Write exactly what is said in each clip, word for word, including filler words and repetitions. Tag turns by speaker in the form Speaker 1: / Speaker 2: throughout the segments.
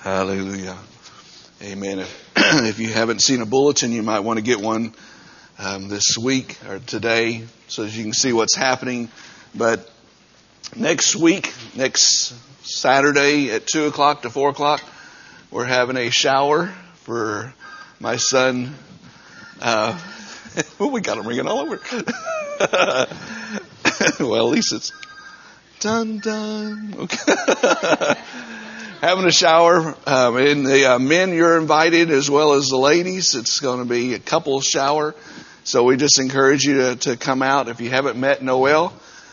Speaker 1: Hallelujah. Amen. If, if you haven't seen a bulletin, you might want to get one um, this week or today so that you can see what's happening. But next week, next Saturday at two o'clock to four o'clock, we're having a shower for my son. Uh, oh, we got him ringing all over. Well, at least it's dun dun. Okay. Having a shower, um, and the uh, men, you're invited as well as the ladies. It's going to be a couple shower, so we just encourage you to, to come out. If you haven't met Noelle,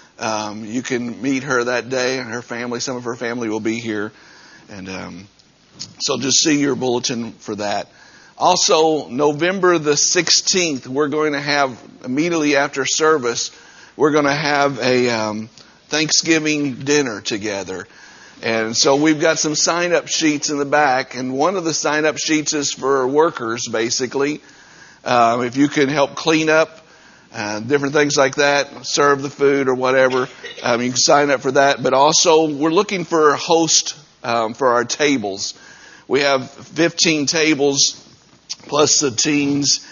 Speaker 1: um, you can meet her that day, and her family. Some of her family will be here, and um, so just see your bulletin for that. Also, November the sixteenth, we're going to have immediately after service, we're going to have a um, Thanksgiving dinner together. And so we've got some sign-up sheets in the back, and one of the sign-up sheets is for workers, basically. Um, if you can help clean up, uh, different things like that, serve the food or whatever, um, you can sign up for that. But also, we're looking for a host um, for our tables. We have fifteen tables plus the teens.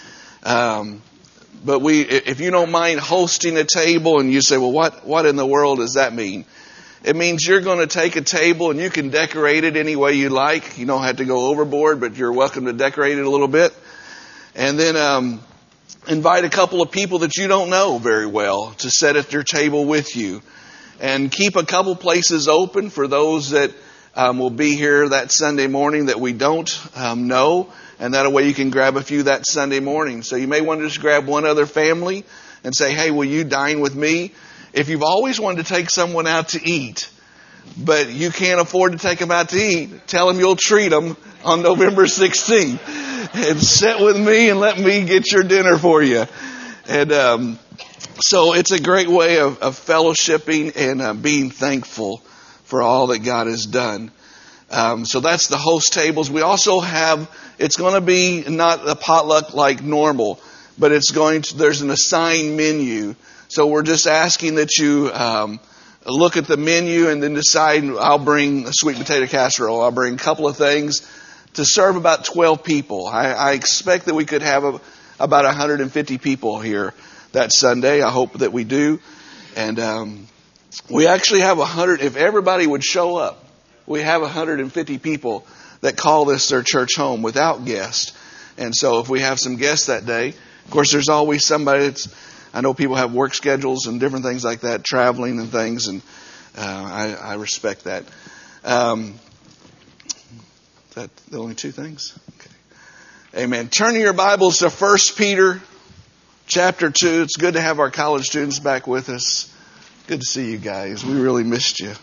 Speaker 1: Um, but we, if you don't mind hosting a table, and you say, well, what, what in the world does that mean? It means you're going to take a table and you can decorate it any way you like. You don't have to go overboard, but you're welcome to decorate it a little bit. And then um, invite a couple of people that you don't know very well to sit at your table with you. And keep a couple places open for those that um, will be here that Sunday morning that we don't um, know. And that way you can grab a few that Sunday morning. So you may want to just grab one other family and say, hey, will you dine with me? If you've always wanted to take someone out to eat, but you can't afford to take them out to eat, tell them you'll treat them on November sixteenth. And sit with me and let me get your dinner for you. And um, so it's a great way of, of fellowshipping and uh, being thankful for all that God has done. Um, so that's the host tables. We also have, it's going to be not a potluck like normal, but it's going to, there's an assigned menu. So we're just asking that you um, look at the menu and then decide, I'll bring a sweet potato casserole. I'll bring a couple of things to serve about twelve people. I, I expect that we could have a, about one hundred fifty people here that Sunday. I hope that we do. And um, we actually have one hundred, if everybody would show up, we have one hundred fifty people that call this their church home without guests. And so if we have some guests that day, of course, there's always somebody that's, I know people have work schedules and different things like that, traveling and things, and uh, I, I respect that. Um, is that the only two things? Okay. Amen. Turning your Bibles to First Peter chapter two. It's good to have our college students back with us. Good to see you guys. We really missed you.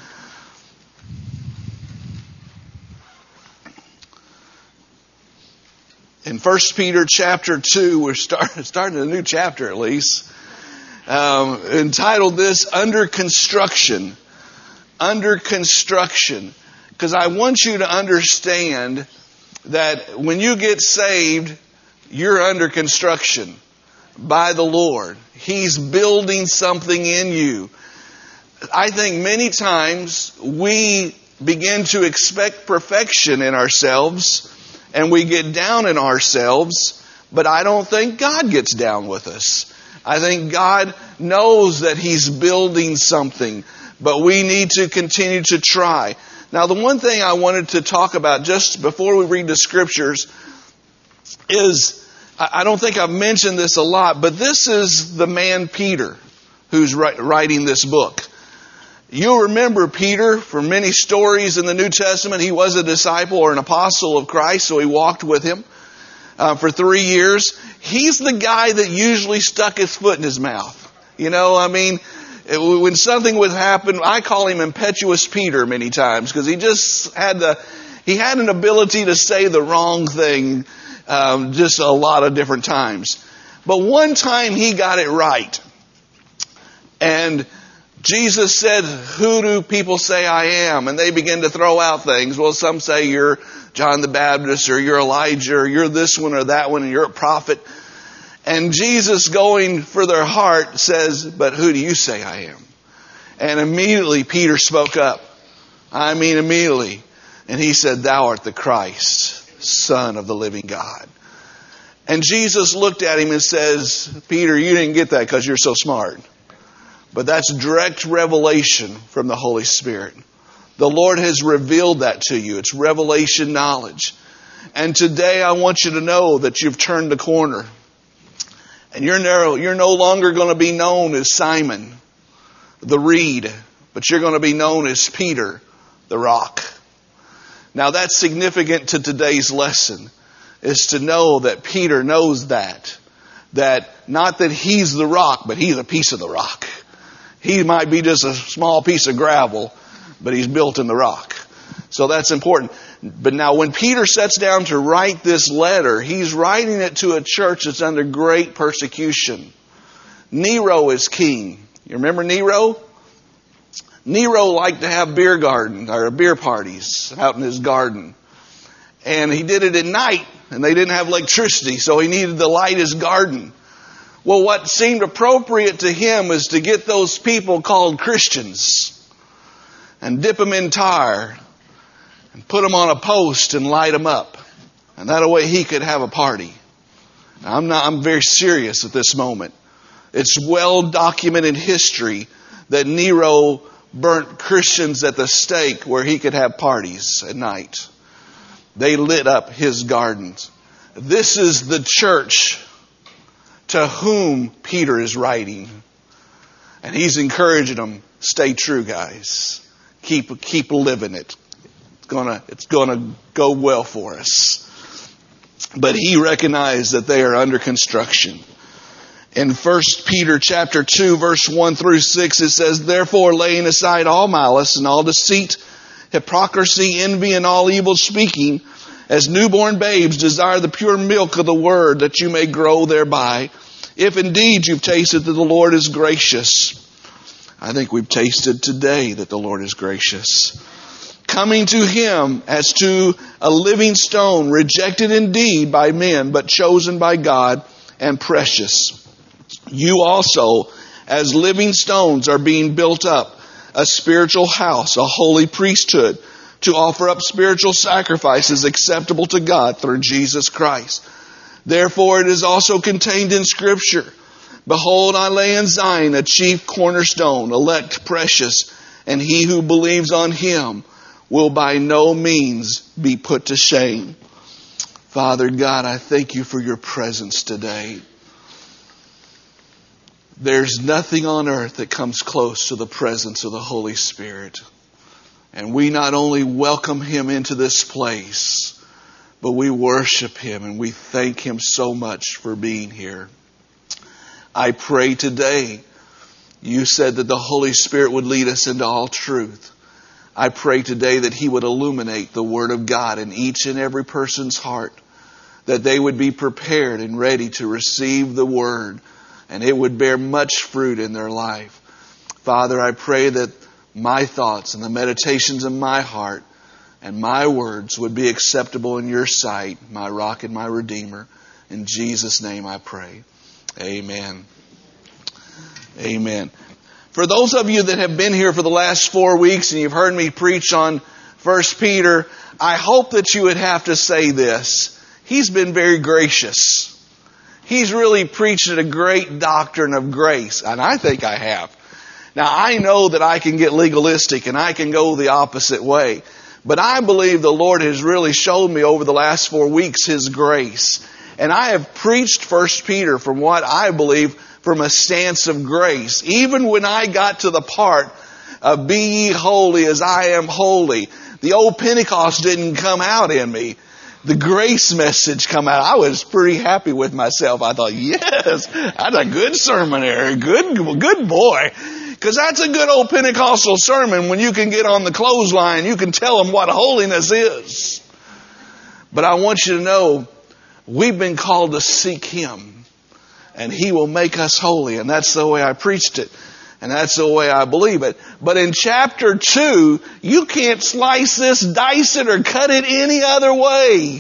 Speaker 1: In First Peter chapter two, we're start, starting a new chapter at least, um, entitled this, Under Construction. Under Construction. Because I want you to understand that when you get saved, you're under construction by the Lord. He's building something in you. I think many times we begin to expect perfection in ourselves, and we get down in ourselves, but I don't think God gets down with us. I think God knows that He's building something, but we need to continue to try. Now, the one thing I wanted to talk about just before we read the scriptures is, I don't think I've mentioned this a lot, but this is the man Peter who's writing this book. You'll remember Peter from many stories in the New Testament. He was a disciple or an apostle of Christ, so he walked with him uh, for three years. He's the guy that usually stuck his foot in his mouth. You know, I mean, it, when something would happen, I call him impetuous Peter many times because he just had the, he had an ability to say the wrong thing um, just a lot of different times. But one time he got it right. And Jesus said, who do people say I am? And they begin to throw out things. Well, some say you're John the Baptist, or you're Elijah, or you're this one or that one, and you're a prophet. And Jesus, going for their heart, says, but who do you say I am? And immediately Peter spoke up. I mean, immediately. And he said, "Thou art the Christ, Son of the living God." And Jesus looked at him and says, "Peter, you didn't get that because you're so smart. But that's direct revelation from the Holy Spirit. The Lord has revealed that to you. It's revelation knowledge. And today I want you to know that you've turned the corner. And you're no, you're no longer going to be known as Simon, the reed, but you're going to be known as Peter, the rock." Now that's significant to today's lesson, is to know that Peter knows that. That not that he's the rock, but he's a piece of the rock. He might be just a small piece of gravel, but he's built in the rock. So that's important. But now when Peter sets down to write this letter, he's writing it to a church that's under great persecution. Nero is king. You remember Nero? Nero liked to have beer garden or beer parties out in his garden. And he did it at night, and they didn't have electricity, so he needed to light his garden. Well, what seemed appropriate to him was to get those people called Christians and dip them in tar and put them on a post and light them up. And that way he could have a party. Now, I'm not, I'm very serious at this moment. It's well documented history that Nero burnt Christians at the stake where he could have parties at night. They lit up his gardens. This is the church to whom Peter is writing. And he's encouraging them, stay true, guys. Keep, keep living it. It's gonna, it's gonna go well for us. But he recognized that they are under construction. In First Peter chapter two, verse one through six, it says, "Therefore, laying aside all malice and all deceit, hypocrisy, envy, and all evil speaking, as newborn babes desire the pure milk of the word, that you may grow thereby. If indeed you've tasted that the Lord is gracious." I think we've tasted today that the Lord is gracious. "Coming to him as to a living stone, rejected indeed by men, but chosen by God and precious. You also, as living stones, are being built up, a spiritual house, a holy priesthood, to offer up spiritual sacrifices acceptable to God through Jesus Christ. Therefore it is also contained in Scripture, Behold, I lay in Zion a chief cornerstone, elect, precious, and he who believes on him will by no means be put to shame." Father God, I thank you for your presence today. There's nothing on earth that comes close to the presence of the Holy Spirit. And we not only welcome him into this place, but we worship him and we thank him so much for being here. I pray today, you said that the Holy Spirit would lead us into all truth. I pray today that he would illuminate the Word of God in each and every person's heart, that they would be prepared and ready to receive the Word, and it would bear much fruit in their life. Father, I pray that my thoughts and the meditations of my heart and my words would be acceptable in your sight, my rock and my redeemer. In Jesus' name I pray. Amen. Amen. For those of you that have been here for the last four weeks and you've heard me preach on First Peter, I hope that you would have to say this. He's been very gracious. He's really preached a great doctrine of grace, and I think I have. Now, I know that I can get legalistic and I can go the opposite way, but I believe the Lord has really shown me over the last four weeks His grace. And I have preached First Peter from what I believe from a stance of grace. Even when I got to the part of "Be ye holy as I am holy," the old Pentecost didn't come out in me. The grace message come out. I was pretty happy with myself. I thought, yes, that's a good sermon, Eric. Good, good boy. Because that's a good old Pentecostal sermon when you can get on the clothesline. You can tell them what holiness is. But I want you to know, we've been called to seek Him, and He will make us holy. And that's the way I preached it. And that's the way I believe it. But in chapter two, you can't slice this, dice it, or cut it any other way.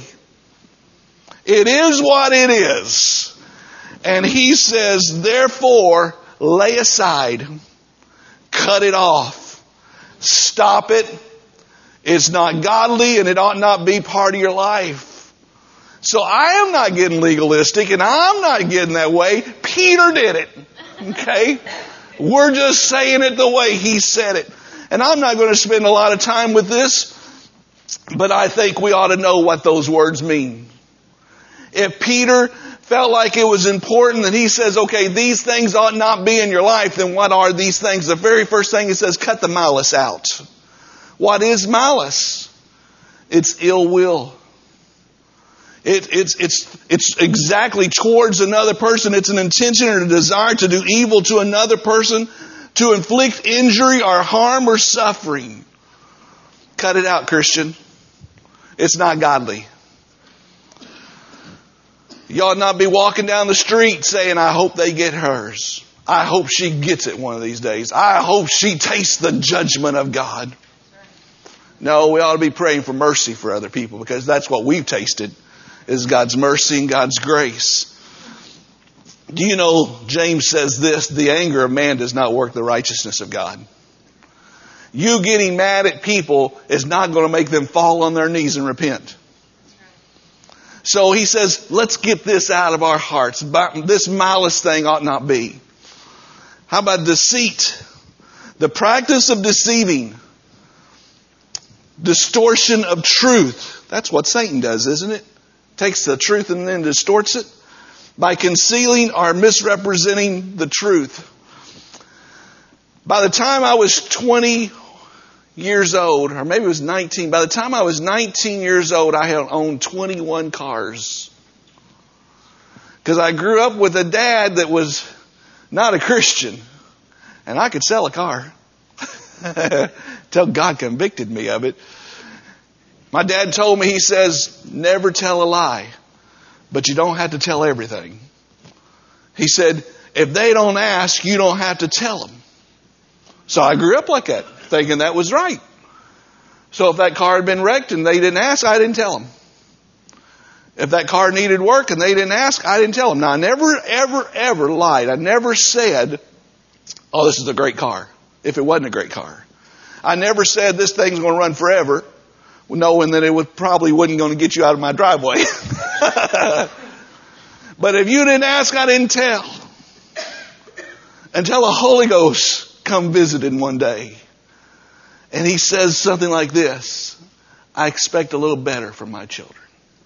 Speaker 1: It is what it is. And he says, therefore, lay aside, cut it off, stop it. It's not godly, and it ought not be part of your life. So I am not getting legalistic, and I'm not getting that way. Peter did it. Okay? We're just saying it the way he said it. And I'm not going to spend a lot of time with this, but I think we ought to know what those words mean. If Peter felt like it was important that he says, okay, these things ought not be in your life, then what are these things? The very first thing he says, cut the malice out. What is malice? It's ill will. It, it's, it's, it's exactly towards another person. It's an intention or a desire to do evil to another person, to inflict injury or harm or suffering. Cut it out, Christian. It's not godly. You ought not be walking down the street saying, I hope they get hers. I hope she gets it one of these days. I hope she tastes the judgment of God. No, we ought to be praying for mercy for other people, because that's what we've tasted, is God's mercy and God's grace. Do you know, James says this, the anger of man does not work the righteousness of God. You getting mad at people is not going to make them fall on their knees and repent. So he says, let's get this out of our hearts. This malice thing ought not be. How about deceit? The practice of deceiving. Distortion of truth. That's what Satan does, isn't it? Takes the truth and then distorts it by concealing or misrepresenting the truth. By the time I was twenty years old, or maybe it was nineteen, by the time I was nineteen years old, I had owned twenty-one cars. Because I grew up with a dad that was not a Christian. And I could sell a car. Till God convicted me of it. My dad told me, he says, never tell a lie, but you don't have to tell everything. He said, if they don't ask, you don't have to tell them. So I grew up like that, thinking that was right. So if that car had been wrecked and they didn't ask, I didn't tell them. If that car needed work and they didn't ask, I didn't tell them. Now, I never, ever, ever lied. I never said, oh, this is a great car, if it wasn't a great car. I never said this thing's going to run forever, knowing that it was probably wasn't going to get you out of my driveway. But if you didn't ask, I didn't tell. Until the Holy Ghost come visited one day. And he says something like this, I expect a little better from my children.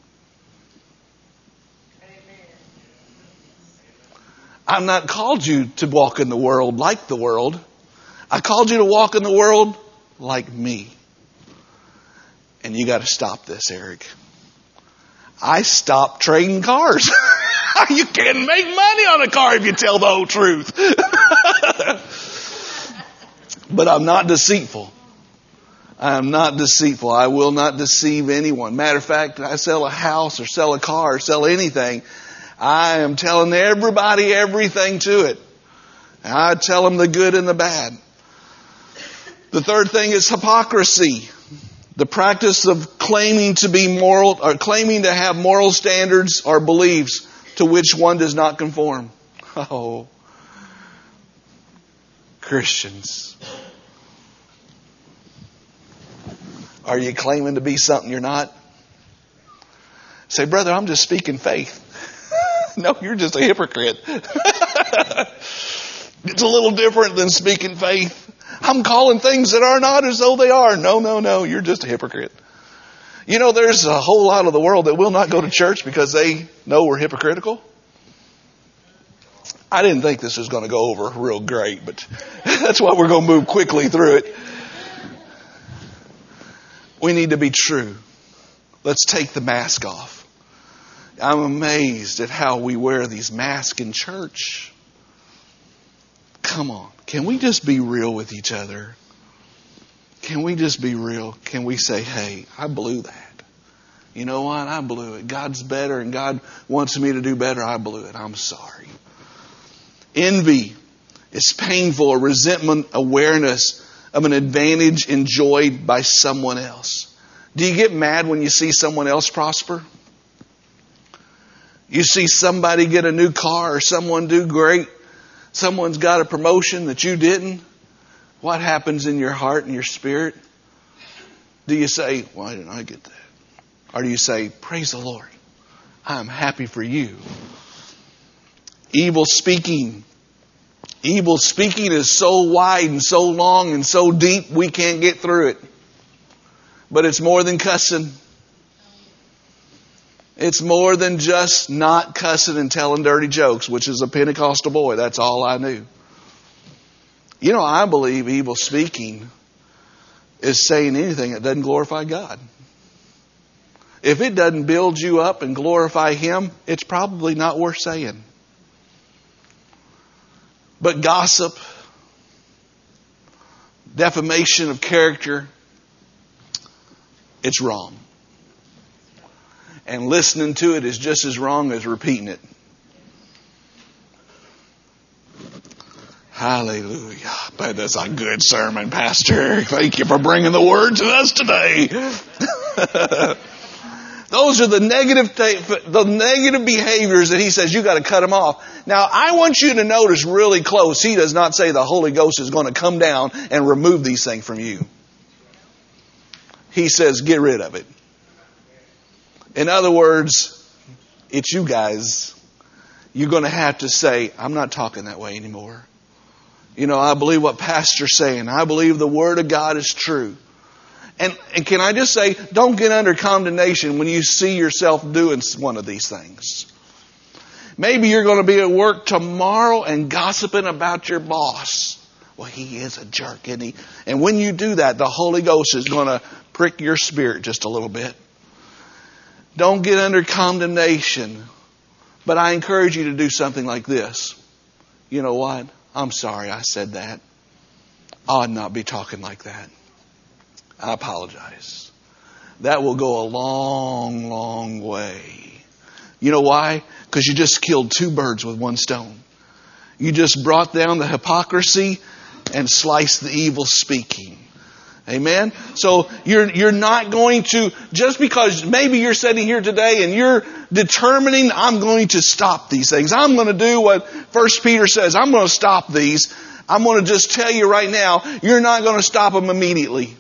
Speaker 1: I'm not called you to walk in the world like the world. I called you to walk in the world like me. And you got to stop this, Eric. I stopped trading cars. You can't make money on a car if you tell the whole truth. But I'm not deceitful. I am not deceitful. I will not deceive anyone. Matter of fact, I sell a house or sell a car or sell anything, I am telling everybody everything to it. And I tell them the good and the bad. The third thing is hypocrisy. The practice of claiming to be moral, or claiming to have moral standards or beliefs to which one does not conform. Oh, Christians. Are you claiming to be something you're not? Say, brother, I'm just speaking faith. No, you're just a hypocrite. It's a little different than speaking faith. I'm calling things that are not as though they are. No, no, no. You're just a hypocrite. You know, there's a whole lot of the world that will not go to church because they know we're hypocritical. I didn't think this was going to go over real great, but that's why we're going to move quickly through it. We need to be true. Let's take the mask off. I'm amazed at how we wear these masks in church. Come on. Can we just be real with each other? Can we just be real? Can we say, hey, I blew that. You know what? I blew it. God's better and God wants me to do better. I blew it. I'm sorry. Envy is painful, a resentment, awareness of an advantage enjoyed by someone else. Do you get mad when you see someone else prosper? You see somebody get a new car or someone do great. Someone's got a promotion that you didn't. What happens in your heart and your spirit? Do you say, why didn't I get that? Or do you say, praise the Lord, I'm happy for you? Evil speaking. Evil speaking is so wide and so long and so deep we can't get through it. But it's more than cussing. It's more than just not cussing and telling dirty jokes, which is a Pentecostal boy. That's all I knew. You know, I believe evil speaking is saying anything that doesn't glorify God. If it doesn't build you up and glorify Him, it's probably not worth saying. But gossip, defamation of character, it's wrong. And listening to it is just as wrong as repeating it. Hallelujah. But that's a good sermon, Pastor. Thank you for bringing the word to us today. Those are the negative, the negative behaviors that he says you got to cut them off. Now, I want you to notice really close. He does not say the Holy Ghost is going to come down and remove these things from you. He says, get rid of it. In other words, it's you guys. You're going to have to say, I'm not talking that way anymore. You know, I believe what Pastor's saying. I believe the Word of God is true. And, and can I just say, don't get under condemnation when you see yourself doing one of these things. Maybe you're going to be at work tomorrow and gossiping about your boss. Well, he is a jerk, isn't he? And when you do that, the Holy Ghost is going to prick your spirit just a little bit. Don't get under condemnation. But I encourage you to do something like this. You know what? I'm sorry I said that. I ought not be talking like that. I apologize. That will go a long, long way. You know why? Because you just killed two birds with one stone. You just brought down the hypocrisy and sliced the evil speaking. Amen? So you're you're not going to, just because maybe you're sitting here today and you're determining, I'm going to stop these things. I'm going to do what First Peter says. I'm going to stop these. I'm going to just tell you right now, you're not going to stop them immediately.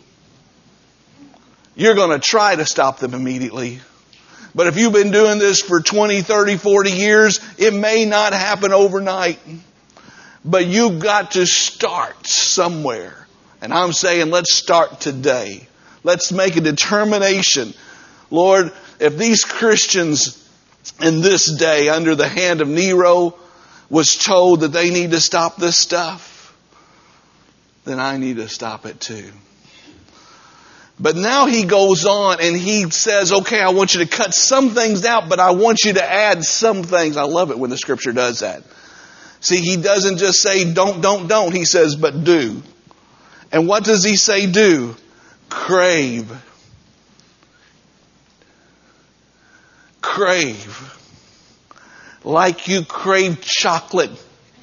Speaker 1: You're going to try to stop them immediately. But if you've been doing this for twenty, thirty, forty years, it may not happen overnight. But you've got to start somewhere. And I'm saying, let's start today. Let's make a determination. Lord, if these Christians in this day under the hand of Nero was told that they need to stop this stuff, then I need to stop it too. But now he goes on and he says, okay, I want you to cut some things out, but I want you to add some things. I love it when the Scripture does that. See, he doesn't just say don't, don't, don't. He says, but do. And what does he say do? Crave. Crave. Like you crave chocolate.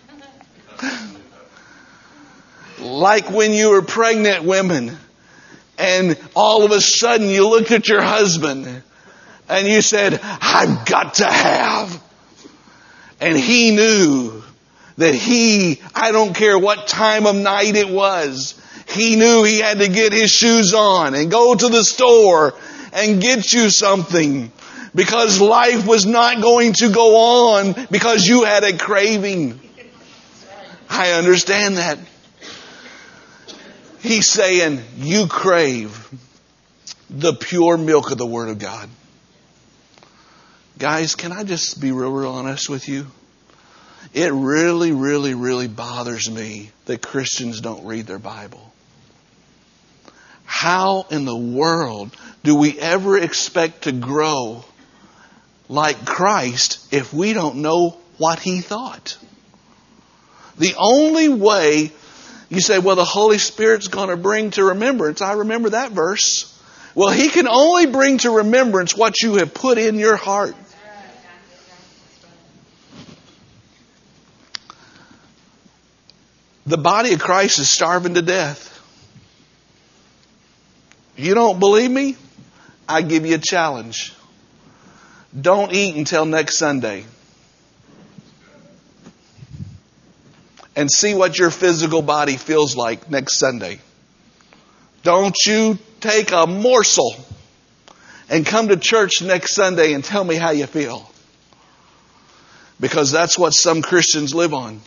Speaker 1: Like when you were pregnant, women, and all of a sudden you looked at your husband and you said, I've got to have. And he knew that he, I don't care what time of night it was, he knew he had to get his shoes on and go to the store and get you something, because life was not going to go on because you had a craving. I understand that. He's saying, you crave the pure milk of the Word of God. Guys, can I just be real, real honest with you? It really, really, really bothers me that Christians don't read their Bible. How in the world do we ever expect to grow like Christ if we don't know what He thought? The only way, you say, well, the Holy Spirit's going to bring to remembrance. I remember that verse. Well, He can only bring to remembrance what you have put in your heart. The body of Christ is starving to death. You don't believe me? I give you a challenge. Don't eat until next Sunday. And see what your physical body feels like next Sunday. Don't you take a morsel and come to church next Sunday and tell me how you feel. Because that's what some Christians live on.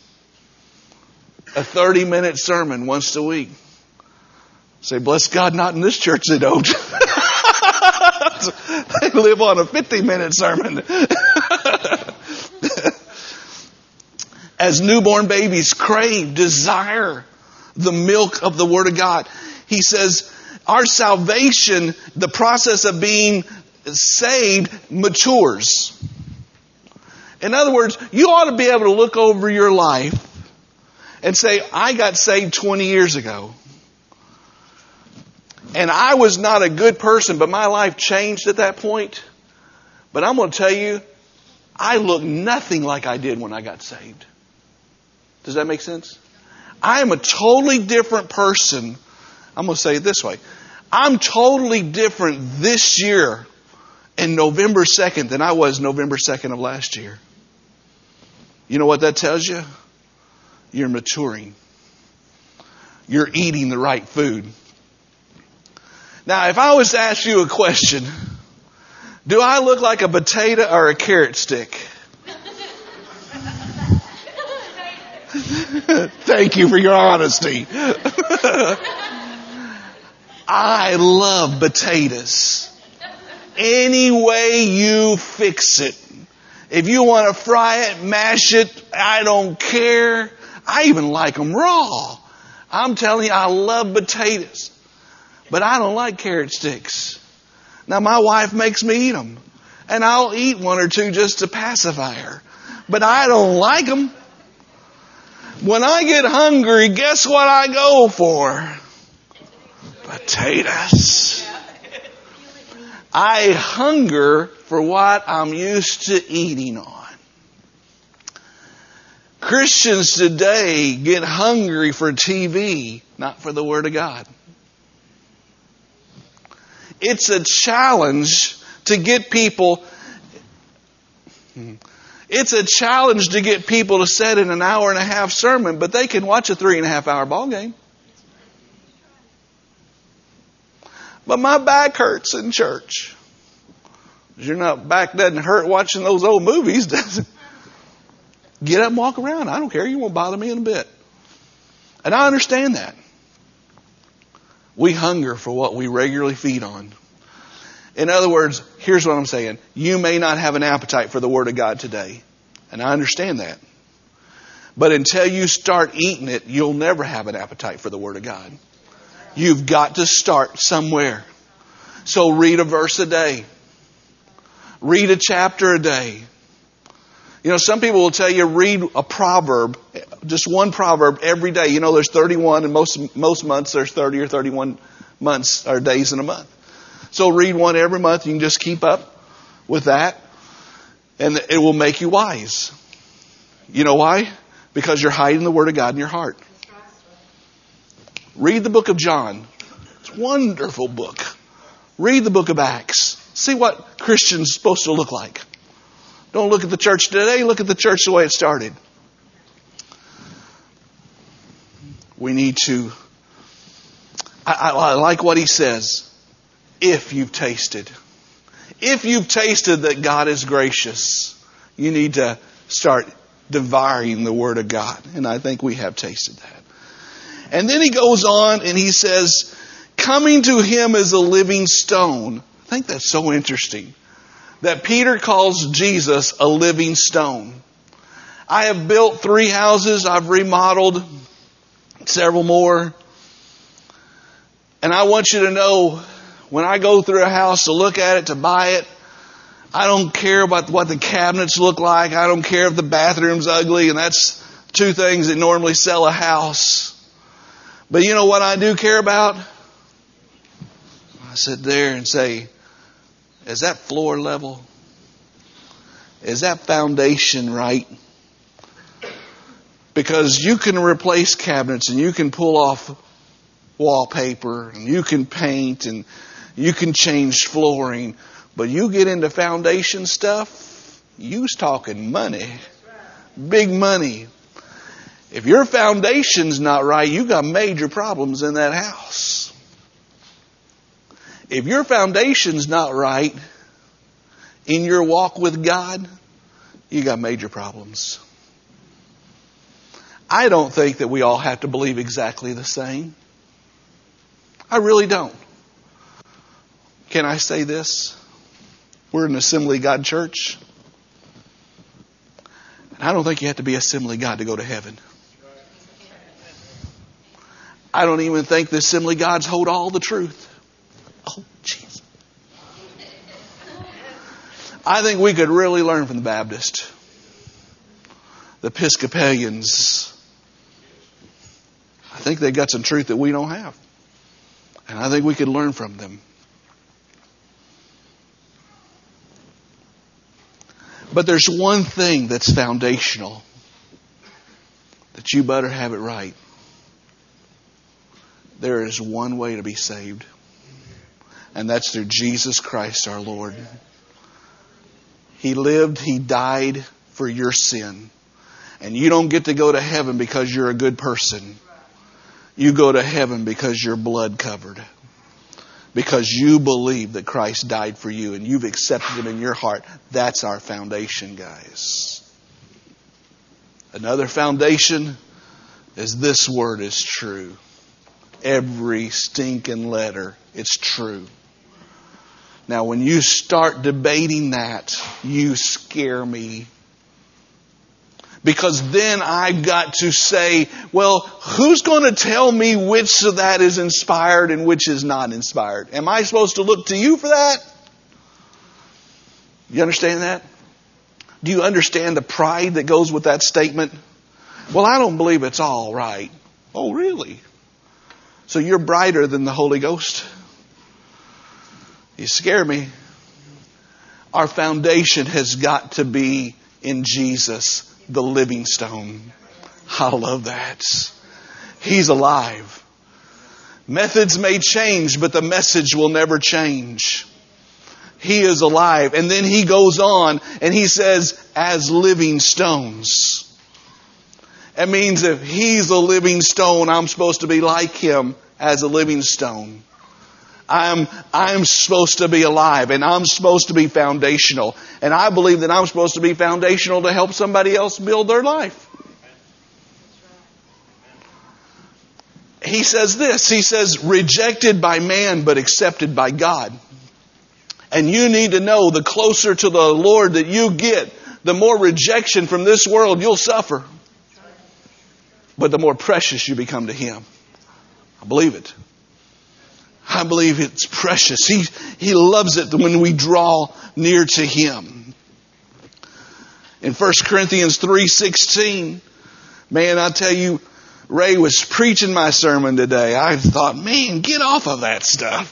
Speaker 1: A thirty minute sermon once a week. Say, bless God, not in this church they don't. They live on a fifty minute sermon. As newborn babies crave, desire the milk of the Word of God. He says, our salvation, the process of being saved, matures. In other words, you ought to be able to look over your life and say, I got saved twenty years ago. And I was not a good person, but my life changed at that point. But I'm going to tell you, I look nothing like I did when I got saved. Does that make sense? I am a totally different person. I'm going to say it this way. I'm totally different this year in November second than I was November second of last year. You know what that tells you? You're maturing. You're eating the right food. Now, if I was to ask you a question, do I look like a potato or a carrot stick? Thank you for your honesty. I love potatoes. Any way you fix it. If you want to fry it, mash it, I don't care. I even like them raw. I'm telling you, I love potatoes. But I don't like carrot sticks. Now, my wife makes me eat them. And I'll eat one or two just to pacify her. But I don't like them. When I get hungry, guess what I go for? Potatoes. I hunger for what I'm used to eating on. Christians today get hungry for T V, not for the Word of God. It's a challenge to get people... It's a challenge to get people to sit in an hour and a half sermon, but they can watch a three and a half hour ball game. But my back hurts in church. Your not back doesn't hurt watching those old movies, does it? Get up and walk around. I don't care. You won't bother me in a bit. And I understand that. We hunger for what we regularly feed on. In other words, here's what I'm saying. You may not have an appetite for the Word of God today. And I understand that. But until you start eating it, you'll never have an appetite for the Word of God. You've got to start somewhere. So read a verse a day. Read a chapter a day. You know, some people will tell you read a proverb, just one proverb every day. You know, there's thirty-one, and most most months there's thirty or thirty-one months or days in a month. So read one every month. You can just keep up with that. And it will make you wise. You know why? Because you're hiding the Word of God in your heart. Read the book of John. It's a wonderful book. Read the book of Acts. See what Christians are supposed to look like. Don't look at the church today. Look at the church the way it started. We need to... I, I, I like what he says. If you've tasted. If you've tasted that God is gracious, you need to start devouring the Word of God. And I think we have tasted that. And then he goes on and he says, coming to him as a living stone. I think that's so interesting. That Peter calls Jesus a living stone. I have built three houses. I've remodeled several more. And I want you to know, when I go through a house to look at it, to buy it, I don't care about what the cabinets look like. I don't care if the bathroom's ugly. And that's two things that normally sell a house. But you know what I do care about? I sit there and say, is that floor level? Is that foundation right? Because you can replace cabinets and you can pull off wallpaper and you can paint and you can change flooring. But you get into foundation stuff, you's talking money. Big money. If your foundation's not right, you got major problems in that house. If your foundation's not right in your walk with God, you got major problems. I don't think that we all have to believe exactly the same. I really don't. Can I say this? We're an Assembly of God church. And I don't think you have to be Assembly of God to go to heaven. I don't even think the Assembly of Gods hold all the truth. Oh, jeez. I think we could really learn from the Baptist, the Episcopalians. I think they got some truth that we don't have. And I think we could learn from them. But there's one thing that's foundational that you better have it right. There is one way to be saved. And that's through Jesus Christ our Lord. He lived, He died for your sin. And you don't get to go to heaven because you're a good person. You go to heaven because you're blood covered. Because you believe that Christ died for you and you've accepted Him in your heart. That's our foundation, guys. Another foundation is this word is true. Every stinking letter, it's true. Now, when you start debating that, you scare me. Because then I've got to say, well, who's going to tell me which of that is inspired and which is not inspired? Am I supposed to look to you for that? You understand that? Do you understand the pride that goes with that statement? Well, I don't believe it's all right. Oh, really? So you're brighter than the Holy Ghost? You scare me. Our foundation has got to be in Jesus, the living stone. I love that. He's alive. Methods may change, but the message will never change. He is alive. And then he goes on and he says, as living stones. That means if He's a living stone, I'm supposed to be like Him as a living stone. I'm, I'm supposed to be alive and I'm supposed to be foundational. And I believe that I'm supposed to be foundational to help somebody else build their life. He says this, he says, rejected by man but accepted by God. And you need to know the closer to the Lord that you get, the more rejection from this world you'll suffer. But the more precious you become to Him. I believe it. I believe it's precious. He, he loves it when we draw near to Him. In First Corinthians three sixteen, man, I tell you, Ray was preaching my sermon today. I thought, man, get off of that stuff.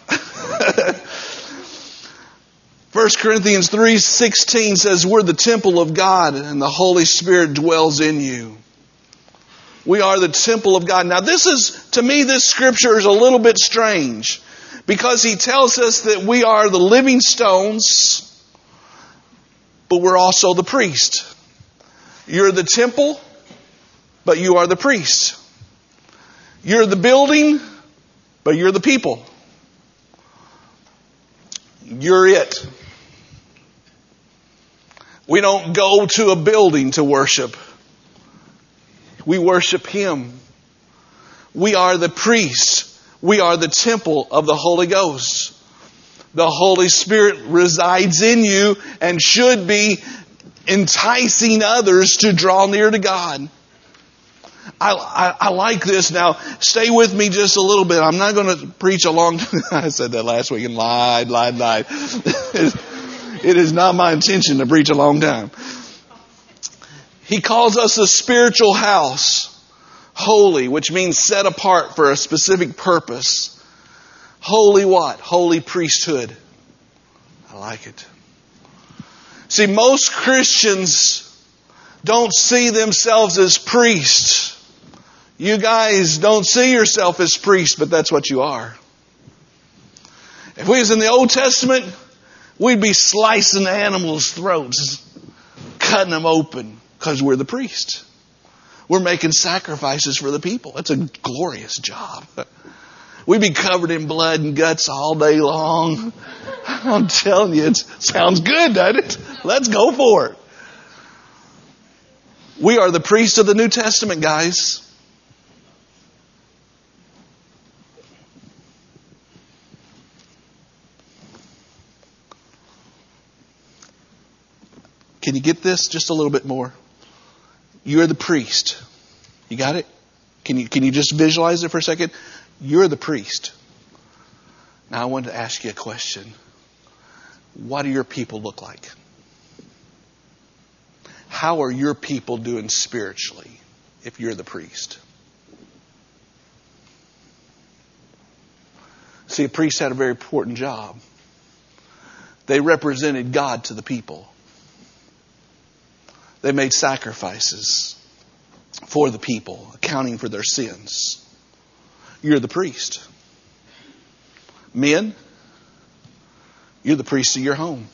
Speaker 1: First Corinthians three sixteen says, we're the temple of God and the Holy Spirit dwells in you. We are the temple of God. Now this is, to me, this scripture is a little bit strange. Because he tells us that we are the living stones, but we're also the priest. You're the temple, but you are the priest. You're the building, but you're the people. You're it. We don't go to a building to worship. We worship Him. We are the priests. We are the temple of the Holy Ghost. The Holy Spirit resides in you and should be enticing others to draw near to God. I, I, I like this. Now, stay with me just a little bit. I'm not going to preach a long time. I said that last week and lied, lied, lied. It is not my intention to preach a long time. He calls us a spiritual house. Holy, which means set apart for a specific purpose. Holy what? Holy priesthood. I like it. See, most Christians don't see themselves as priests. You guys don't see yourself as priests, but that's what you are. If we was in the Old Testament, we'd be slicing animals' throats, cutting them open, because we're the priests. We're making sacrifices for the people. That's a glorious job. We'd be covered in blood and guts all day long. I'm telling you, it sounds good, doesn't it? Let's go for it. We are the priests of the New Testament, guys. Can you get this just a little bit more? You're the priest. You got it? Can you, can you just visualize it for a second? You're the priest. Now I wanted to ask you a question. What do your people look like? How are your people doing spiritually if you're the priest? See, a priest had a very important job. They represented God to the people. They made sacrifices for the people, accounting for their sins. You're the priest. Men, you're the priest of your home.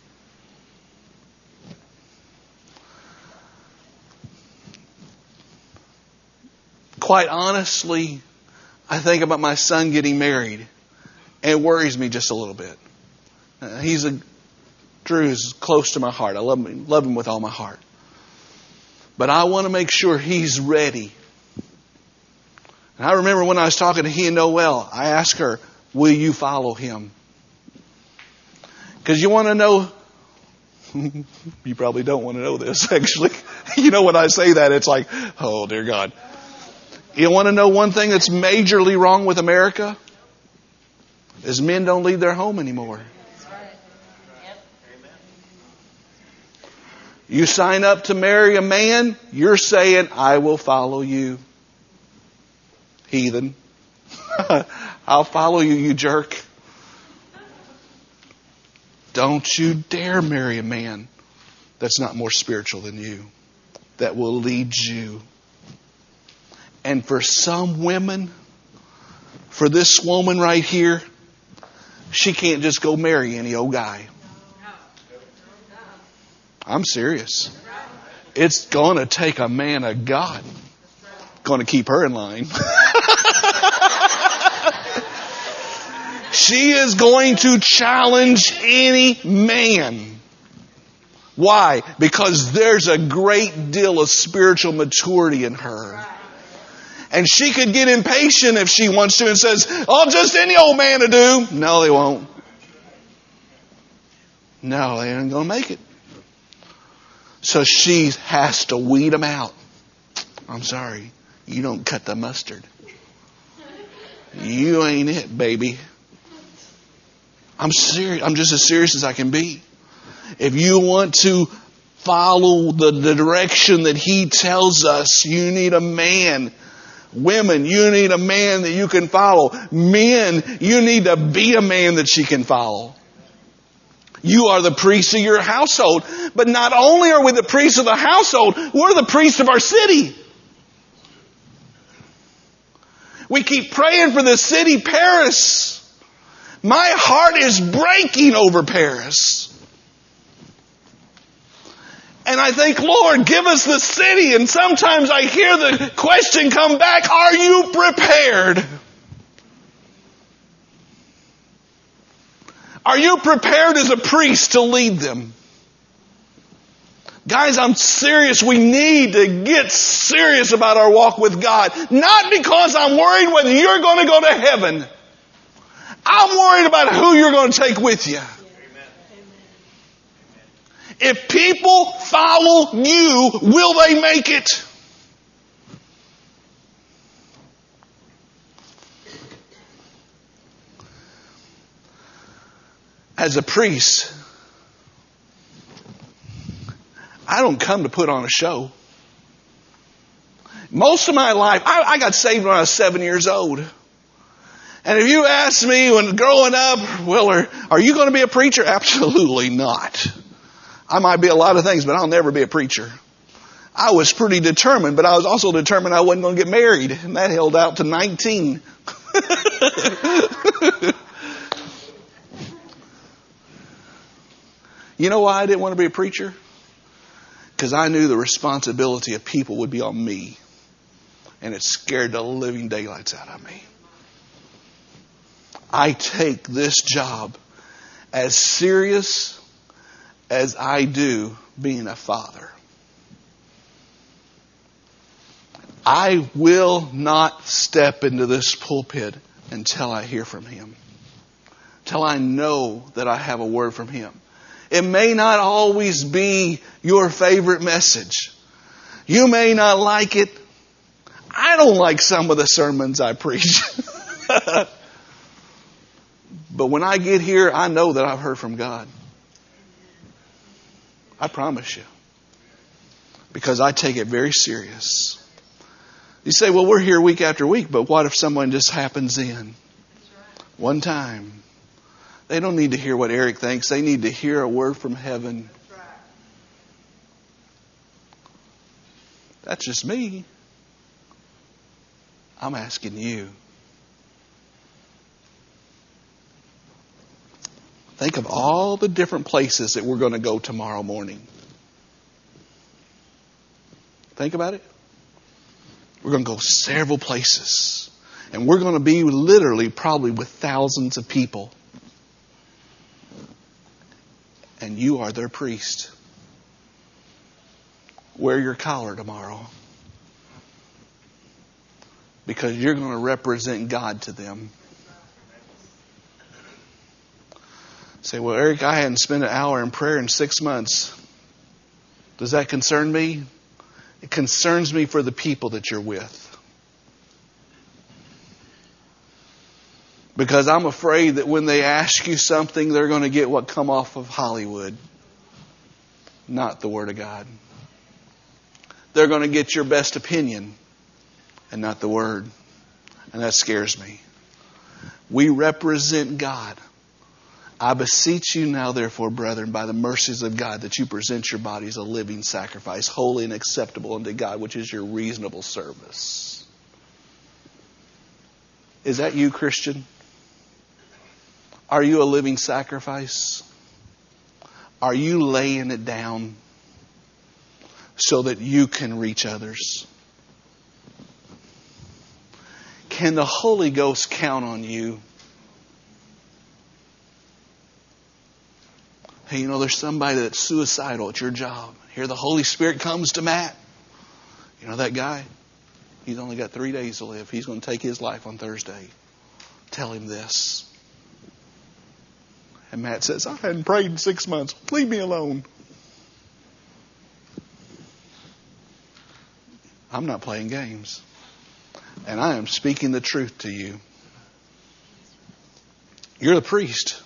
Speaker 1: Quite honestly, I think about my son getting married, and it worries me just a little bit. Uh, he's a Drew is close to my heart. I love him, love him with all my heart. But I want to make sure he's ready. And I remember when I was talking to he and Noelle, I asked her, will you follow him? Because you want to know, you probably don't want to know this actually. You know when I say that, it's like, oh dear God. You want to know one thing that's majorly wrong with America? Is men don't leave their home anymore. You sign up to marry a man, you're saying, I will follow you. Heathen. I'll follow you, you jerk. Don't you dare marry a man that's not more spiritual than you, that will lead you. And for some women, for this woman right here, she can't just go marry any old guy. I'm serious. It's going to take a man of God. Going to keep her in line. She is going to challenge any man. Why? Because there's a great deal of spiritual maturity in her. And she could get impatient if she wants to and says, oh, just any old man to do. No, they won't. No, they ain't going to make it. So she has to weed them out. I'm sorry. You don't cut the mustard. You ain't it, baby. I'm serious. I'm just as serious as I can be. If you want to follow the, the direction that he tells us, you need a man. Women, you need a man that you can follow. Men, you need to be a man that she can follow. You are the priest of your household. But not only are we the priests of the household, we're the priests of our city. We keep praying for the city, Paris. My heart is breaking over Paris. And I think, Lord, give us the city. And sometimes I hear the question come back, are you prepared? Are you prepared as a priest to lead them? Guys, I'm serious. We need to get serious about our walk with God. Not because I'm worried whether you're going to go to heaven. I'm worried about who you're going to take with you. If people follow you, will they make it? As a priest, I don't come to put on a show. Most of my life, I, I got saved when I was seven years old. And if you ask me when growing up, well, are, are you going to be a preacher? Absolutely not. I might be a lot of things, but I'll never be a preacher. I was pretty determined, but I was also determined I wasn't going to get married. And that held out to nineteen. You know why I didn't want to be a preacher? Because I knew the responsibility of people would be on me. And it scared the living daylights out of me. I take this job as serious as I do being a father. I will not step into this pulpit until I hear from Him. Till I know that I have a word from Him. It may not always be your favorite message. You may not like it. I don't like some of the sermons I preach. But when I get here, I know that I've heard from God. I promise you. Because I take it very serious. You say, well, we're here week after week, but what if someone just happens in? One time. They don't need to hear what Eric thinks. They need to hear a word from heaven. That's just me. I'm asking you. Think of all the different places that we're going to go tomorrow morning. Think about it. We're going to go several places. And we're going to be literally probably with thousands of people. And you are their priest. Wear your collar tomorrow. Because you're going to represent God to them. Say, well, Eric, I hadn't spent an hour in prayer in six months. Does that concern me? It concerns me for the people that you're with. Because I'm afraid that when they ask you something, they're going to get what come off of Hollywood. Not the Word of God. They're going to get your best opinion and not the Word. And that scares me. We represent God. I beseech you now, therefore, brethren, by the mercies of God, that you present your bodies a living sacrifice, holy and acceptable unto God, which is your reasonable service. Is that you, Christian? Are you a living sacrifice? Are you laying it down so that you can reach others? Can the Holy Ghost count on you? Hey, you know, there's somebody that's suicidal at your job. Here the Holy Spirit comes to Matt. You know that guy? He's only got three days to live. He's going to take his life on Thursday. Tell him this. And Matt says, I hadn't prayed in six months. Leave me alone. I'm not playing games. And I am speaking the truth to you. You're the priest.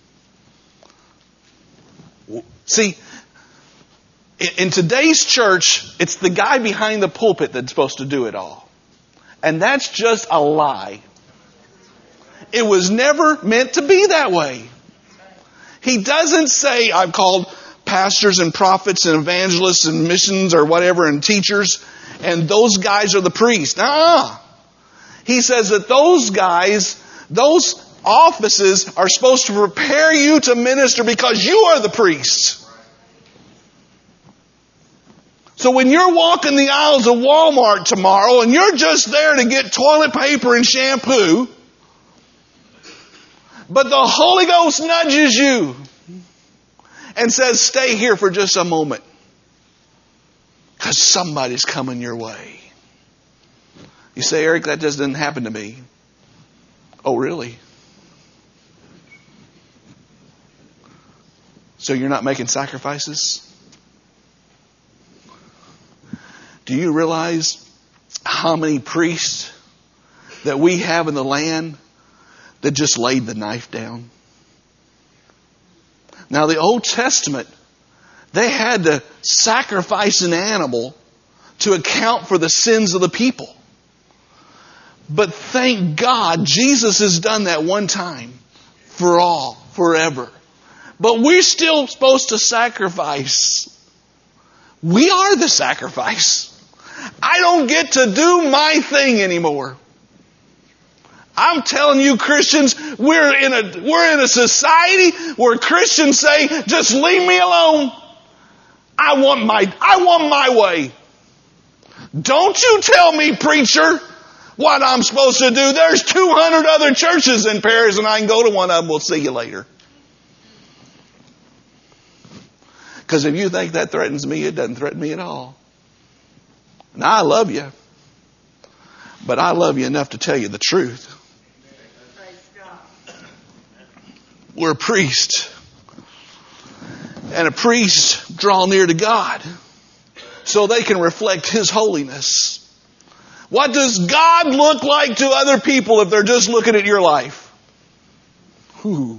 Speaker 1: See, in today's church, it's the guy behind the pulpit that's supposed to do it all. And that's just a lie. It was never meant to be that way. He doesn't say, I've called pastors and prophets and evangelists and missions or whatever and teachers, and those guys are the priests. Nuh-uh. He says that those guys, those offices are supposed to prepare you to minister because you are the priest. So when you're walking the aisles of Walmart tomorrow and you're just there to get toilet paper and shampoo, but the Holy Ghost nudges you and says, stay here for just a moment because somebody's coming your way. You say, Eric, that just didn't happen to me. Oh, really? So you're not making sacrifices? Do you realize how many priests that we have in the land that just laid the knife down? Now, the Old Testament, they had to sacrifice an animal to account for the sins of the people. But thank God, Jesus has done that one time for all, forever. But we're still supposed to sacrifice. We are the sacrifice. I don't get to do my thing anymore. I'm telling you, Christians, we're in a we're in a society where Christians say, just leave me alone. I want my I want my way. Don't you tell me, preacher, what I'm supposed to do. There's two hundred other churches in Paris and I can go to one of them. We'll see you later. Because if you think that threatens me, it doesn't threaten me at all. Now, I love you. But I love you enough to tell you the truth. We're a priest. And a priest draw near to God so they can reflect His holiness. What does God look like to other people if they're just looking at your life? Whew.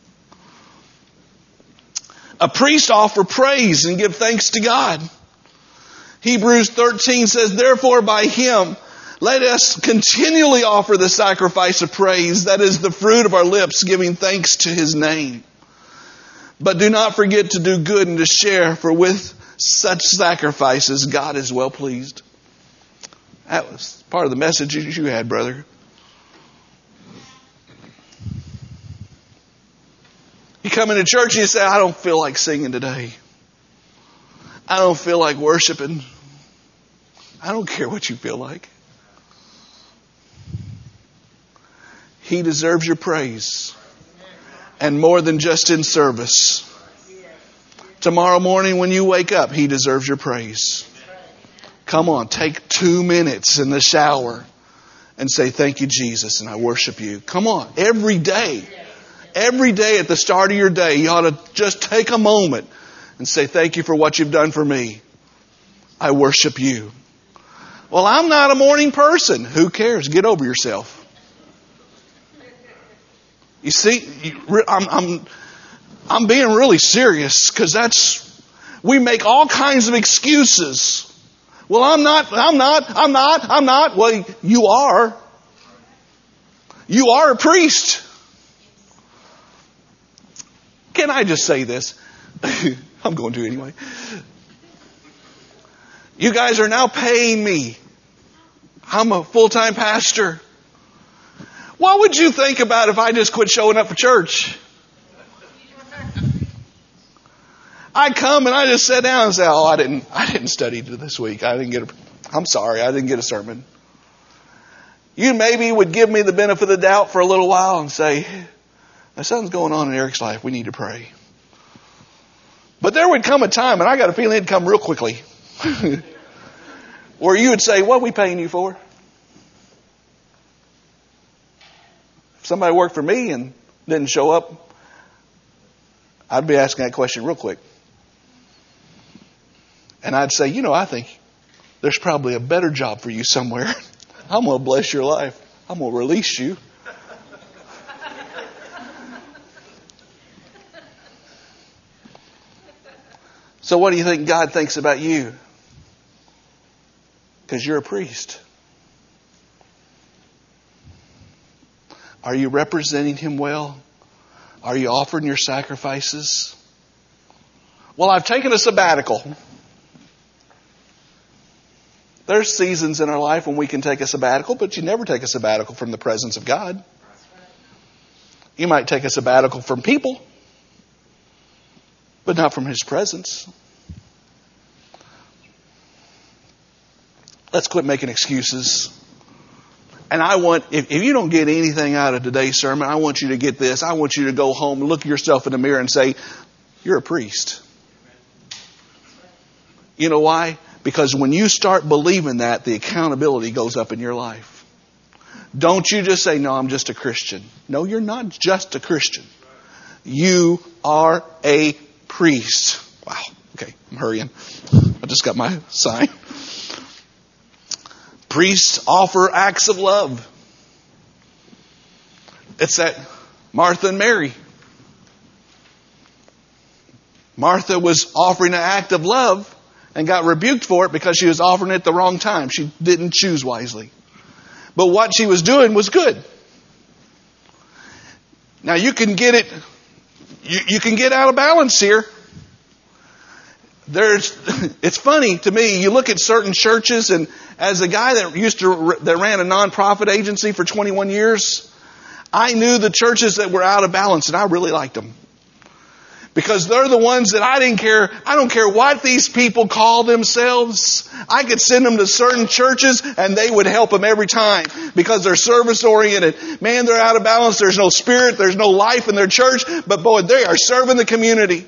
Speaker 1: A priest offer praise and give thanks to God. Hebrews thirteen says, therefore by Him let us continually offer the sacrifice of praise, that is the fruit of our lips, giving thanks to His name. But do not forget to do good and to share, for with such sacrifices God is well pleased. That was part of the message you had, brother. You come into church and you say, I don't feel like singing today. I don't feel like worshiping. I don't care what you feel like. He deserves your praise. And more than just in service. Tomorrow morning when you wake up, He deserves your praise. Come on, take two minutes in the shower and say, thank you, Jesus, and I worship you. Come on, every day. Every day at the start of your day, you ought to just take a moment and say, thank you for what you've done for me. I worship you. Well, I'm not a morning person. Who cares? Get over yourself. You see, I'm, I'm, I'm being really serious because that's, we make all kinds of excuses. Well, I'm not, I'm not, I'm not, I'm not. Well, you are. You are a priest. Can I just say this? I'm going to anyway. You guys are now paying me. I'm a full-time pastor. What would you think about if I just quit showing up for church? I come and I just sit down and say, oh, I didn't, I didn't study this week. I didn't get a, I'm sorry, I didn't get a sermon. You maybe would give me the benefit of the doubt for a little while and say, there's something's going on in Eric's life. We need to pray. But there would come a time, and I got a feeling it'd come real quickly, where you would say, what are we paying you for? If somebody worked for me and didn't show up, I'd be asking that question real quick. And I'd say, you know, I think there's probably a better job for you somewhere. I'm going to bless your life. I'm going to release you. So what do you think God thinks about you? Because you're a priest. Are you representing Him well? Are you offering your sacrifices? Well, I've taken a sabbatical. There's seasons in our life when we can take a sabbatical, but you never take a sabbatical from the presence of God. You might take a sabbatical from people, but not from His presence. Let's quit making excuses. And I want, if, if you don't get anything out of today's sermon, I want you to get this. I want you to go home and look yourself in the mirror and say, you're a priest. You know why? Because when you start believing that, the accountability goes up in your life. Don't you just say, no, I'm just a Christian. No, you're not just a Christian. You are a priest. Wow. Okay, I'm hurrying. I just got my sign. Priests offer acts of love. It's that Martha and Mary. Martha was offering an act of love and got rebuked for it because she was offering it at the wrong time. She didn't choose wisely. But what she was doing was good. Now you can get it, you, you can get out of balance here. There's, it's funny to me, you look at certain churches, and as a guy that used to, that ran a nonprofit agency for twenty-one years, I knew the churches that were out of balance, and I really liked them. Because they're the ones that I didn't care. I don't care what these people call themselves. I could send them to certain churches and they would help them every time because they're service oriented. Man, they're out of balance. There's no spirit. There's no life in their church. But boy, they are serving the community.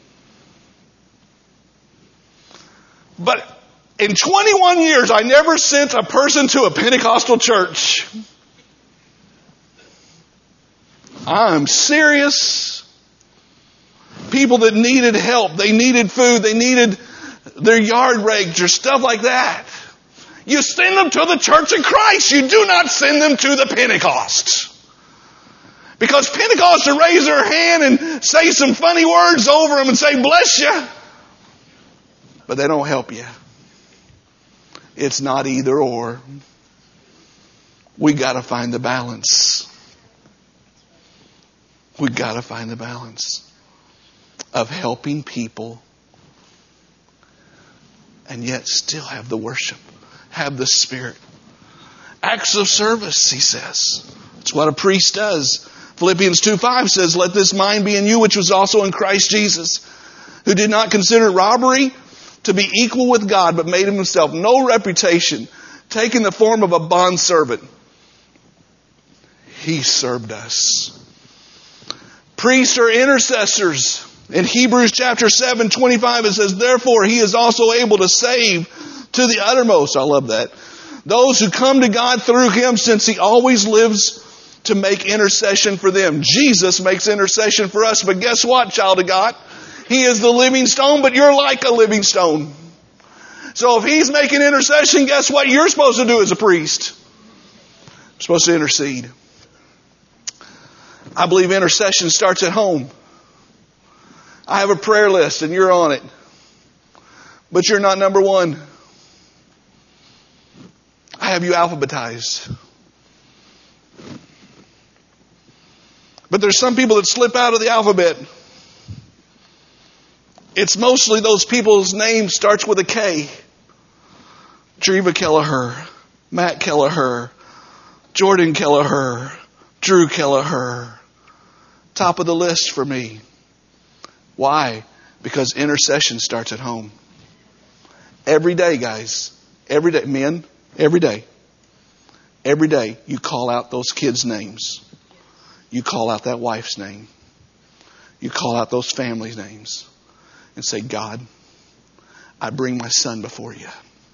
Speaker 1: But in twenty-one years, I never sent a person to a Pentecostal church. I'm serious. People that needed help, they needed food, they needed their yard raked or stuff like that. You send them to the Church of Christ. You do not send them to the Pentecost. Because Pentecost will raise their hand and say some funny words over them and say, bless you. But they don't help you. It's not either or. We got to find the balance. We got to find the balance of helping people and yet still have the worship, have the Spirit. Acts of service, he says. It's what a priest does. Philippians two five says, let this mind be in you, which was also in Christ Jesus, who did not consider robbery to be equal with God, but made himself no reputation, taking the form of a bondservant. He served us. Priests are intercessors. In Hebrews chapter seven, twenty-five, it says, therefore he is also able to save to the uttermost. I love that. Those who come to God through him, since he always lives to make intercession for them. Jesus makes intercession for us. But guess what, child of God? He is the living stone, but you're like a living stone. So if he's making intercession, guess what you're supposed to do as a priest? You're supposed to intercede. I believe intercession starts at home. I have a prayer list and you're on it. But you're not number one. I have you alphabetized. But there's some people that slip out of the alphabet. It's mostly those people's name starts with a K. Treva Kelleher, Matt Kelleher, Jordan Kelleher, Drew Kelleher. Top of the list for me. Why? Because intercession starts at home. Every day, guys. Every day. Men, every day. Every day you call out those kids' names. You call out that wife's name. You call out those families' names. And say, God, I bring my son before you.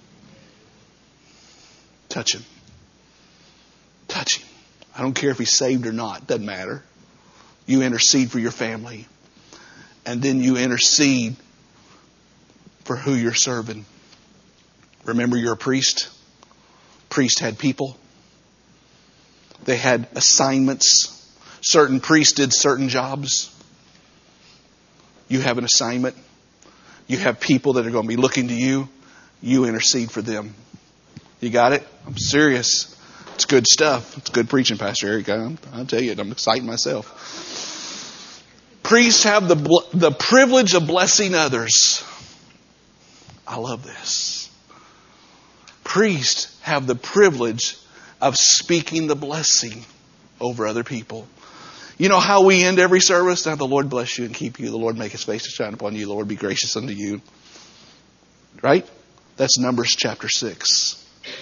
Speaker 1: Touch him. Touch him. I don't care if he's saved or not. Doesn't matter. You intercede for your family. And then you intercede for who you're serving. Remember, you're a priest. Priest had people. They had assignments. Certain priests did certain jobs. You have an assignment. You have people that are going to be looking to you. You intercede for them. You got it? I'm serious. It's good stuff. It's good preaching, Pastor Eric. I'm, I'll tell you, I'm exciting myself. Priests have the the privilege of blessing others. I love this. Priests have the privilege of speaking the blessing over other people. You know how we end every service? Now the Lord bless you and keep you. The Lord make his face to shine upon you. The Lord be gracious unto you. Right? That's Numbers chapter six.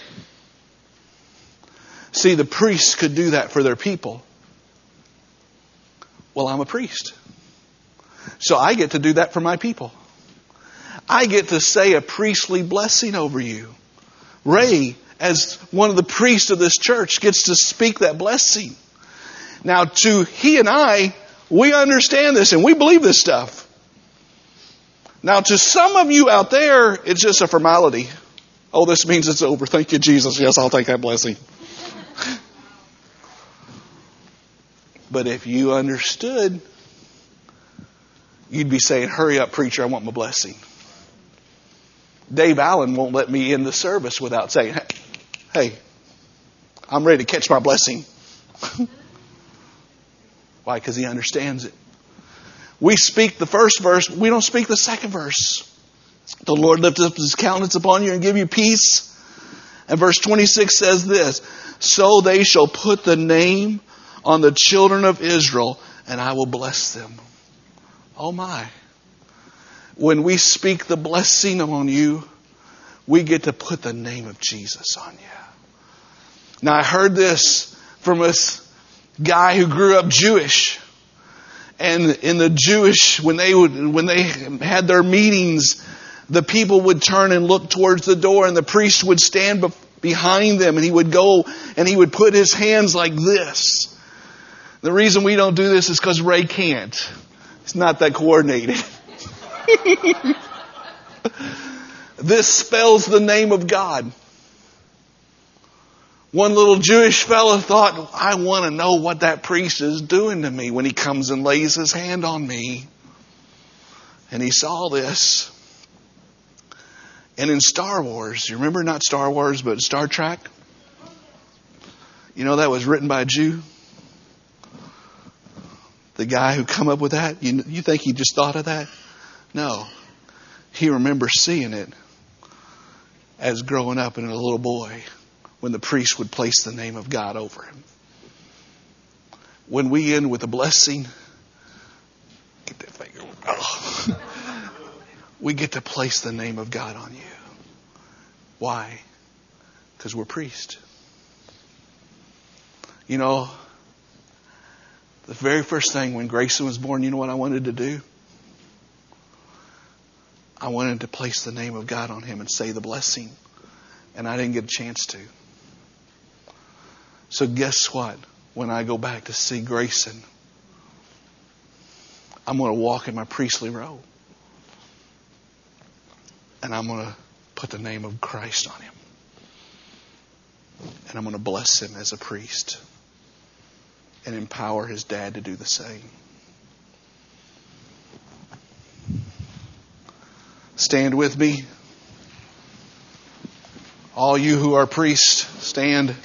Speaker 1: See, the priests could do that for their people. Well, I'm a priest. So I get to do that for my people. I get to say a priestly blessing over you. Ray, as one of the priests of this church, gets to speak that blessing. Now, to he and I, we understand this and we believe this stuff. Now, to some of you out there, it's just a formality. Oh, this means it's over. Thank you, Jesus. Yes, I'll take that blessing. But if you understood, you'd be saying, hurry up, preacher, I want my blessing. Dave Allen won't let me in the service without saying, hey, I'm ready to catch my blessing. Why? Because he understands it. We speak the first verse. We don't speak the second verse. The Lord lift up his countenance upon you and give you peace. And verse twenty-six says this, so they shall put the name on the children of Israel and I will bless them. Oh my. When we speak the blessing on you, we get to put the name of Jesus on you. Now I heard this from this guy who grew up Jewish. And in the Jewish, when they would, when they had their meetings, the people would turn and look towards the door, and the priest would stand be- behind them, and he would go and he would put his hands like this. The reason we don't do this is because Ray can't. It's not that coordinated. This spells the name of God. One little Jewish fellow thought, I want to know what that priest is doing to me when he comes and lays his hand on me. And he saw this. And in Star Wars, you remember not Star Wars, but Star Trek? You know that was written by a Jew? The guy who come up with that? You, you think he just thought of that? No. He remembers seeing it as growing up and a little boy, when the priest would place the name of God over him. When we end with a blessing, get that finger. Oh. We get to place the name of God on you. Why? Because we're priests. You know, the very first thing when Grayson was born, you know what I wanted to do? I wanted to place the name of God on him and say the blessing. And I didn't get a chance to. So guess what? When I go back to see Grayson, I'm going to walk in my priestly robe. And I'm going to put the name of Christ on him. And I'm going to bless him as a priest. And empower his dad to do the same. Stand with me. All you who are priests, stand.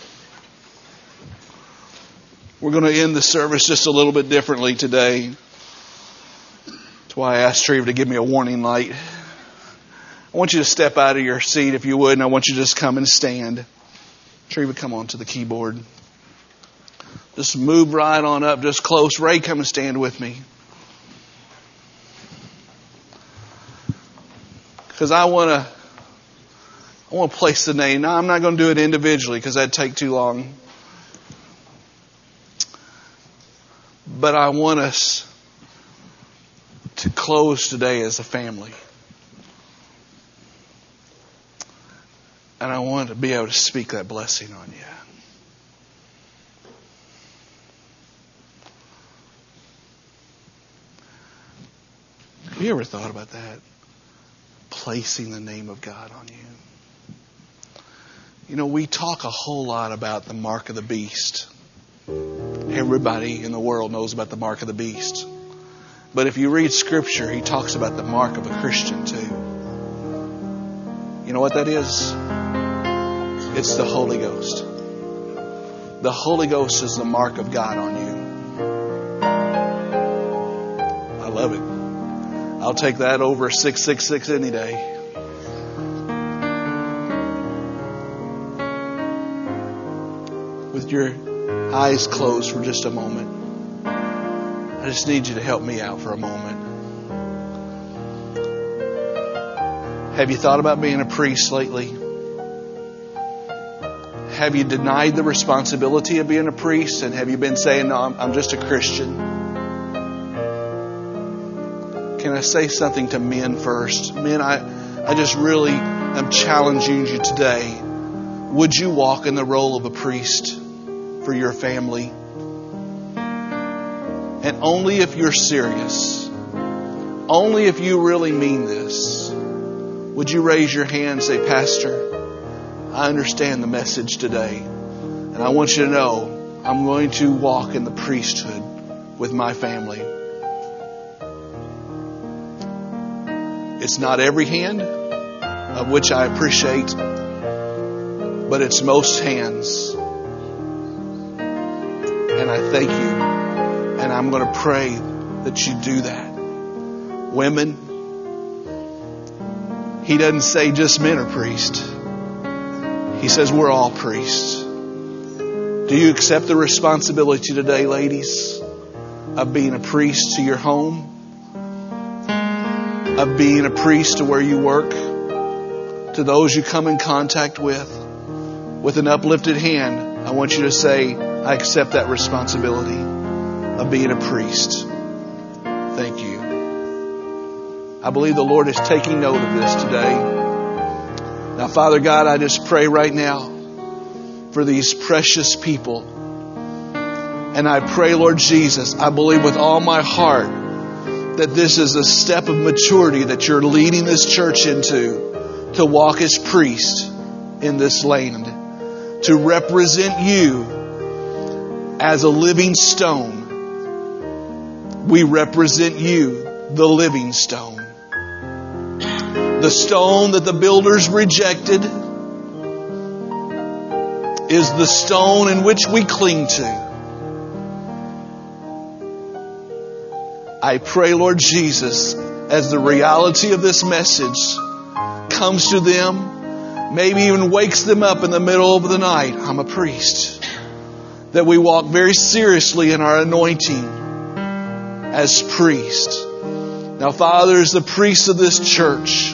Speaker 1: We're going to end the service just a little bit differently today. That's why I asked Treva to give me a warning light. I want you to step out of your seat if you would, and I want you to just come and stand. Treva, come on to the keyboard. Just move right on up, just close. Ray, come and stand with me. Because I want to I want to place the name. Now, I'm not going to do it individually because that'd take too long. But I want us to close today as a family. And I want to be able to speak that blessing on you. Have you ever thought about that? Placing the name of God on you. You know, we talk a whole lot about the mark of the beast. Everybody in the world knows about the mark of the beast. But if you read Scripture, he talks about the mark of a Christian too. You know what that is? It's the Holy Ghost. The Holy Ghost is the mark of God on you. I love it. I'll take that over six six six any day. With your eyes closed for just a moment, I just need you to help me out for a moment. Have you thought about being a priest lately? Have you denied the responsibility of being a priest? And have you been saying, no, I'm, I'm just a Christian? Can I say something to men first? Men, I, I just really am challenging you today. Would you walk in the role of a priest for your family? And only if you're serious, only if you really mean this, would you raise your hand and say, Pastor, I understand the message today. And I want you to know I'm going to walk in the priesthood with my family. It's not every hand, of which I appreciate, but it's most hands. And I thank you. And I'm going to pray that you do that. Women, he doesn't say just men are priests. He says we're all priests. Do you accept the responsibility today, ladies, of being a priest to your home, of being a priest to where you work, to those you come in contact with, with an uplifted hand, I want you to say, I accept that responsibility of being a priest. Thank you. I believe the Lord is taking note of this today. Now, Father God, I just pray right now for these precious people. And I pray, Lord Jesus, I believe with all my heart that this is a step of maturity that you're leading this church into, to walk as priest in this land, to represent you as a living stone. We represent you, the living stone. The stone that the builders rejected is the stone in which we cling to. I pray, Lord Jesus, as the reality of this message comes to them, maybe even wakes them up in the middle of the night, I'm a priest. That we walk very seriously in our anointing as priests. Now, Father, as the priest of this church,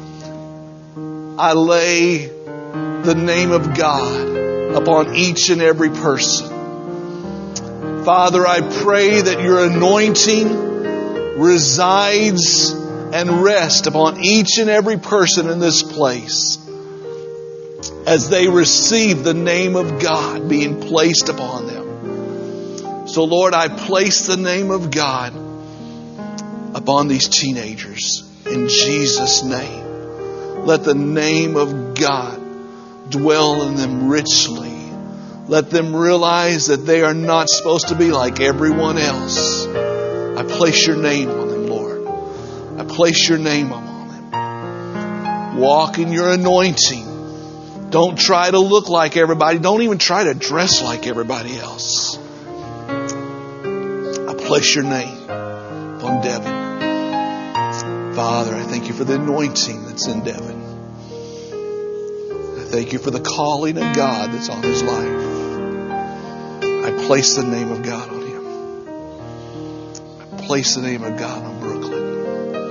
Speaker 1: I lay the name of God upon each and every person. Father, I pray that your anointing resides and rests upon each and every person in this place as they receive the name of God being placed upon them. So, Lord, I place the name of God upon these teenagers in Jesus' name. Let the name of God dwell in them richly. Let them realize that they are not supposed to be like everyone else. I place your name on them, Lord. I place your name on them. Walk in your anointing. Don't try to look like everybody. Don't even try to dress like everybody else. I place your name on Devin. Father, I thank you for the anointing that's in Devin. I thank you for the calling of God that's on his life. I place the name of God on him. I place the name of God on Brooklyn.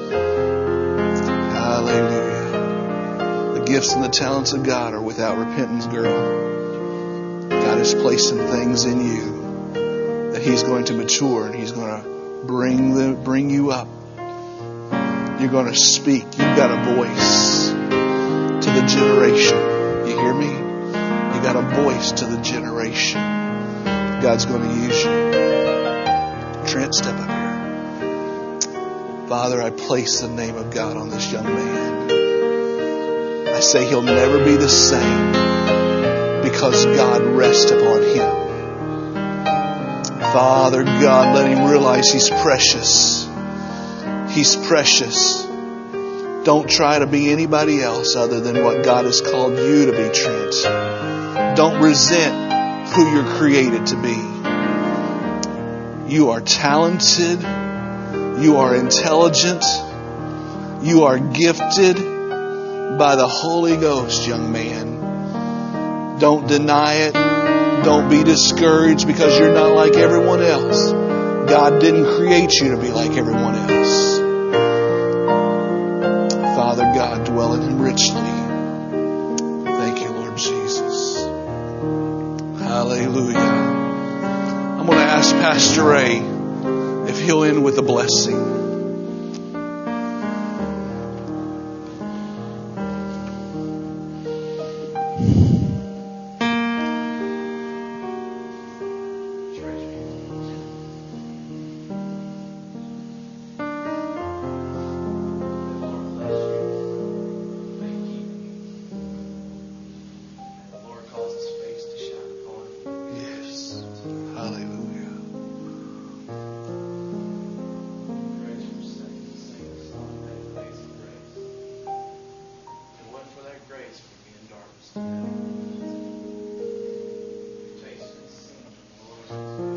Speaker 1: Hallelujah. The gifts and the talents of God are without repentance, girl. God is placing things in you that he's going to mature and he's going to bring the, bring you up. You're going to speak. You've got a voice to the generation. You hear me? You got a voice to the generation. God's going to use you. Trent, step up here. Father, I place the name of God on this young man. I say he'll never be the same because God rests upon him. Father God, let him realize he's precious. He's precious. Don't try to be anybody else other than what God has called you to be, Trent. Don't resent who you're created to be. You are talented. You are intelligent. You are gifted by the Holy Ghost, young man. Don't deny it. Don't be discouraged because you're not like everyone else. God didn't create you to be like everyone else. Father God, dwell in him richly. Thank you, Lord Jesus. Hallelujah. I'm going to ask Pastor Ray if he'll end with a blessing.
Speaker 2: Grace for me in darkness.